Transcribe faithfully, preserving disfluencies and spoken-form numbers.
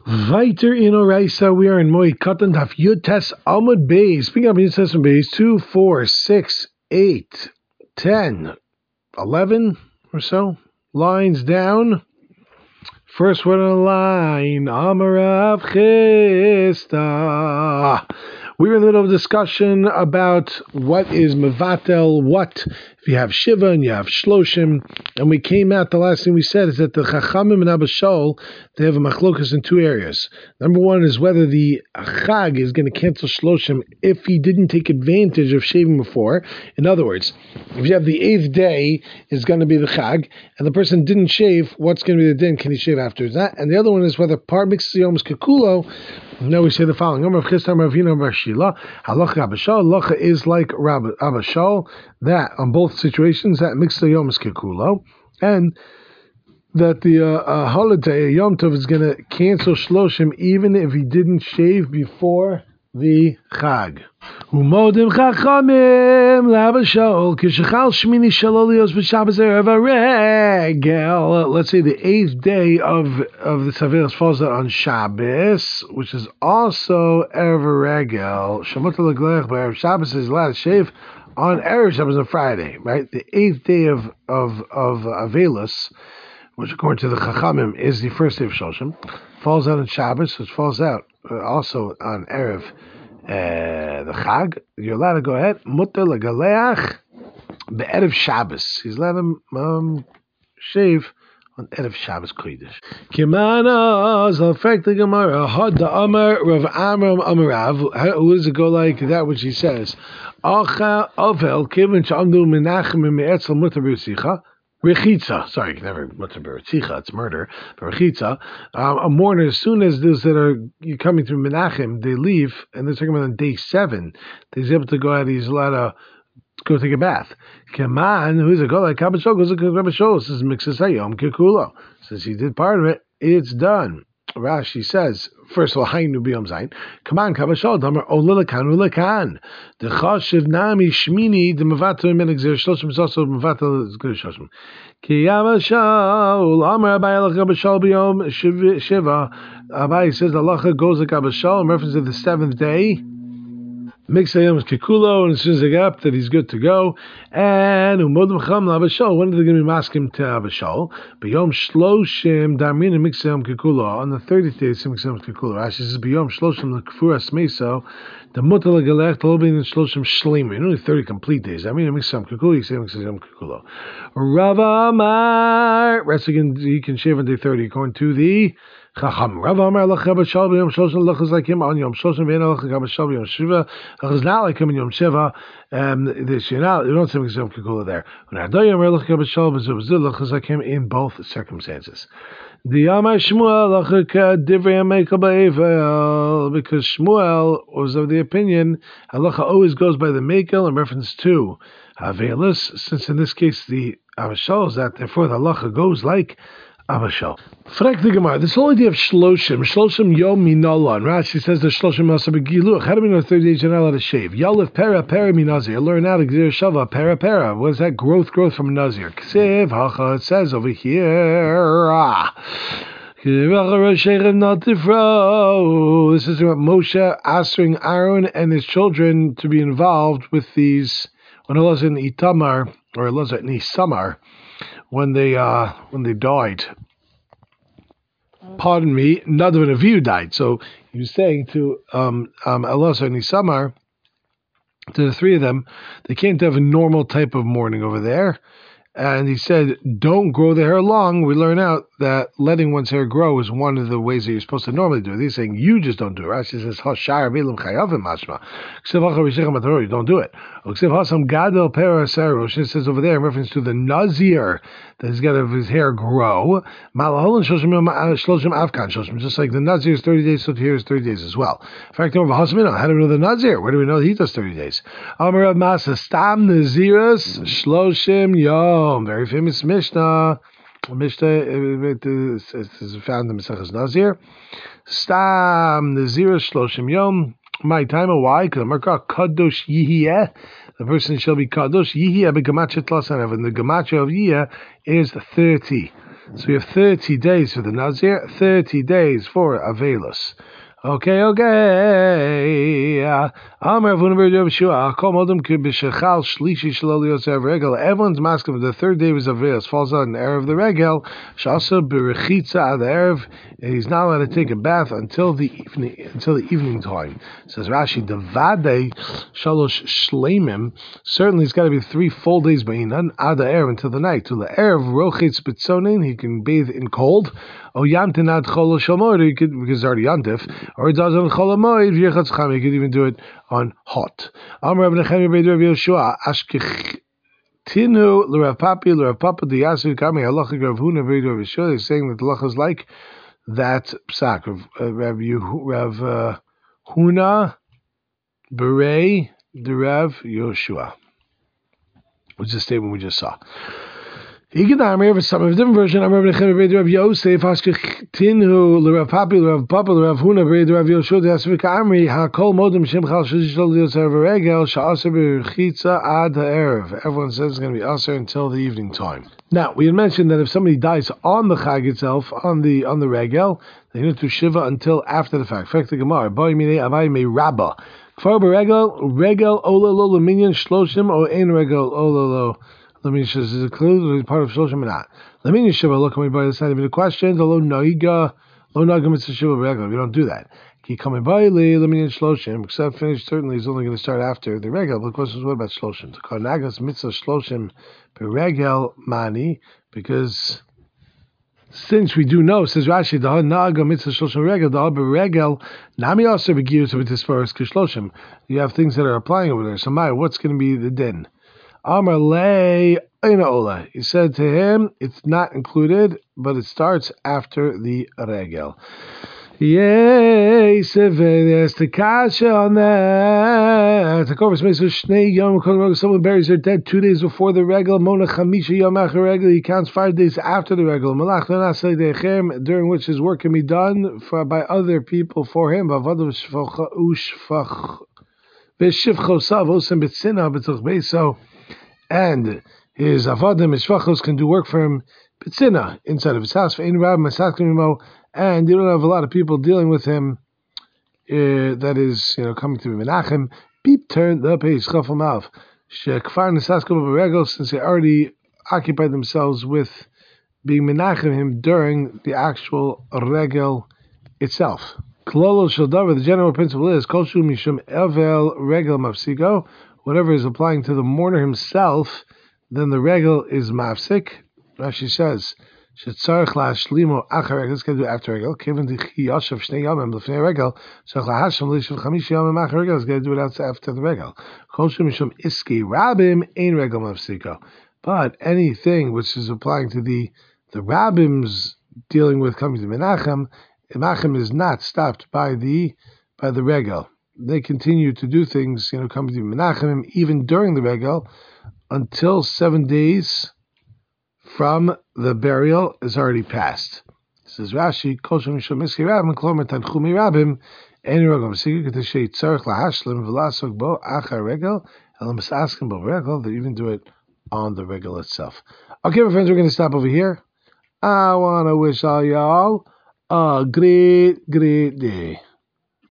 Weiter in Oraisa, we are in Moed Katan Daf Yud Tes Amud Beis. Speaking of Yud Tes Amud Beis, two, four, six, eight, ten, eleven or so lines down. First one on the line, Amarav Chista. We were in the middle of a discussion about what is Mevatel, what if you have Shiva and you have Shloshim, and we came out, the last thing we said is that the Chachamim and Abba Shaul, they have a machlokas in two areas. Number one is whether the Chag is going to cancel Shloshim if he didn't take advantage of shaving before. In other words, if you have the eighth day is going to be the Chag, and the person didn't shave, what's going to be the din? Can he shave after that? And the other one is whether par mixes yom is kekulo. Now we say the following: Halacha Abba Shaul, halacha is like Abba Shaul, that on both situations that mixed yom is kekulo, and that the uh, uh, holiday Yom Tov is going to cancel Shloshim even if he didn't shave before the Chag. Umodim chachamim l'Abba Shaul k'shechal shmini shalolios b'Shabbos erev haregel. Let's say the eighth day of of the Saveros falls out on Shabbos, which is also erev haregel. Shamutar l'glech b'erev Shabbos is allowed to shave on erev Shabbos on Friday, right? The eighth day of of of Avelos, which according to the Chachamim is the first day of Shloshim, falls out on Shabbos, which falls out uh, also on erev. Uh, the Chag, you're allowed to go ahead. Mutter legaleach be'erev Shabbos. He's allowed to um, shave on erev Shabbos kodesh. Kimana zalfek the Gemara had the Amar Rav Amram Amarav. How does it go like that? Which he says, Acha Avel Kivin Shamdu Menachem Me'etzel Mutter B'Sicha. Rechitza, sorry, you can never mutter beretzicha, it's murder. But rechitza, um, a mourner, as soon as those that are you coming through Menachem, they leave, and they're talking about on day seven, he's able to go out, he's allowed to go take a bath. Keman, who's a go like Abba Shaul, goes like Abba Shaul, says mixes hayom kekulo. Since he did part of it, it's done. Rashi says, first of all, Hainu biyom zayin. Come on, Abba Shaul, Damar olelakan ulakan. The chashiv nami shmini the mevatel min exer shloshim is also mevatel is good shloshim. Ki Abba Shaul Amar Abai alach Abba Shaul biyom shiva. Abai says the halacha goes like Abba Shaul in reference to the seventh day. Mixayom is kekulo, and as soon as they get up, that he's good to go. And umodim cham l'Abba Shaul. When are they going to be masking to Abba Shaul? B'yom shloshim darmin and mixayom kekulo. On the thirtieth day, it's mixayom kekulo. Rashi says b'yom shloshim l'kfuras meso. The mutal legalech tolbin and shloshim shleimin. Only thirty complete days. I mean, mixayom kekulo. You say mixayom kekulo. Rava Amar. Rest again, he can shave on day thirty according to the Chacham. Rav Amar lach Abba Shaul b'yom shloshim lach is like him on Yom shloshim v'en lach Abba Shaul b'yom shiva. Lach is not like him on Yom shiva. Um, this you know you don't say mixayom kekulo there. When Adoy Amar lach Abba Shaul b'zul lach is like him in both circumstances. The Amar Shmuel lach divrei amekel ba'evel, because Shmuel was of the opinion halacha always goes by the mekel in reference to Avelis, since in this case the Abba Shaul is that therefore the halacha goes like Abba Shaul. Frek the Gemara. This whole idea of shloshim, shloshim yom minalan. Rashi says the shloshim masa begiluch. How do we know thirty days you're not allowed to shave? Yalif pera pera minazir. Learn out exir shava pera pera. What is that? Growth growth from nazir. Ksiv hacha. It says over here. Ah. This is about Moshe asking Aaron and his children to be involved with these when it was in Itamar or it was in Isamar. When they uh, when they died, pardon me, Nadav and Avihu died. So he was saying to um, um, Elazar and Isamar, to the three of them, they can't have a normal type of mourning over there. And he said, don't grow the hair long. We learn out that letting one's hair grow is one of the ways that you're supposed to normally do it. He's saying, you just don't do it. Rashi says, you don't do it. It says over there, in reference to the Nazir, that he's got to have his hair grow. Just like the Nazir is thirty days, so here is thirty days as well. In fact, over Hasmina, how do we know the Nazir? Where do we know that he does thirty days? Amar Masa, Stam Naziras, Shloshim Yom. Very famous Mishnah. Mishnah is found in Maseches Nazir. Stam Nazir Shloshim Yom. My time of why? Because Marka Kadosh Yihiyeh. The person shall be Kadosh Yihiyeh beGematria Tlasanev. And the Gematria of Yihiyeh is thirty. So we have thirty days for the Nazir, thirty days for Avelus. Okay, okay. Everyone's masking the third day was Avelis, falls out in the Erev of the Regel. Shasa Berechitza the Erev, and he's not allowed to take a bath until the evening until the evening time. Says Rashi, Devade Shalosh Shleimim. Certainly it's gotta be three full days Ba'inan, Ada Erev until the night. Till the Erev Rochitz Bitzonin, he can bathe in cold. Oh Yamtin ad Chol Shalmoid, he could because it's already Yantif. Or it does on Cholamoid, V'yechatz Cham, you could even do it on hot. Amr Rav Nechemia Beit Rav Yoshua, Ashkechtinu l'Rav Papi, l'Rav Papa, the Yasu Kami, Halacha Rav Huna Beit Rav Yoshua, they're saying that the halacha is like that psak, Rav, uh, Rav, Rav uh, Huna, Berei, the Rav Yoshua, which is the statement we just saw. You can have some of a different version. I'm Rabbi Nechemia Rav Yosef Ashkechtinu l'Rav Papi l'Rav Papa l'Rav Huna B'Rav Rav Yoshua Yasvik Amri Hakol Modem Shimchal Shishol Yosef Regel Sha'aser B'Rechitza Ad Ha'erev. Everyone says it's going to be aser until the evening time. Now we had mentioned that if somebody dies on the Chag itself, on the on the Regel, they need to shiva until after the fact. Fact the Gemara. Boy Minei Avai Me Rabba. Kfar B'Regel Regel Ola Lo L'Minyan Shloshim O Ein Regel Ola Lo. Let me just is it included part of Shloshim or not? Let me just look at me by the side of the question. The lo noiga lo naga mitzvah shiva regular. We don't do that. Ki coming by li let me Shloshim. Except finished certainly is only going to start after the regular. But the question is what about Shloshim? To call nagas mitzvah Shloshim beregel mani because since we do know says Rashi the naga mitzvah Shloshim regel the beregel nami also begins with this first Shloshim. You have things that are applying over there. So my what's going to be the din? Amar lei ola. He said to him, it's not included, but it starts after the regel. Yay, there's the kasha on that. Someone buries their dead two days before the regel. Mona chamisha yom achar regel. He counts five days after the regel. Malach lanasei dechem, during which his work can be done for, by other people for him. So and his avadim, his shvachos can do work for him, bitzina, inside of his house, and you don't have a lot of people dealing with him, uh, that is, you know, coming to be Menachem. Beep, turn the page, chafam av. Shekfar nesasko b'regel, since they already occupied themselves with being Menachem him during the actual regel itself. Klolo shaldavar, the general principle is, kol shu mishum evel regel mafsiko, whatever is applying to the mourner himself, then the regel is mafsik. Rashi says, "Shetzarich la'ashlimo achar regel." It's going to do after regel. Kevin dichi yoshev shnei yomim l'fnei regel. Tzarich lahasham l'ishav chamish yomim achar regel. It's going to do it after the regel. Kol shu mishum iski rabim ein regel mafsiko. But anything which is applying to the the rabbim's dealing with coming to Menachem, Menachem is not stopped by the by the regel. They continue to do things, you know, coming to Menachem even during the regel until seven days from the burial is already passed. It says Rashi, Kol Shem Mishum Miski Rabim, Klomer Tanchumi Rabim, Ein Regel Mesiku Keteshei Tzarich Lahashlim V'Lasok Bo Achar Regel, Elam Asaskim Bo Regel. They even do it on the regel itself. Okay, my friends, we're going to stop over here. I want to wish all y'all a great, great day.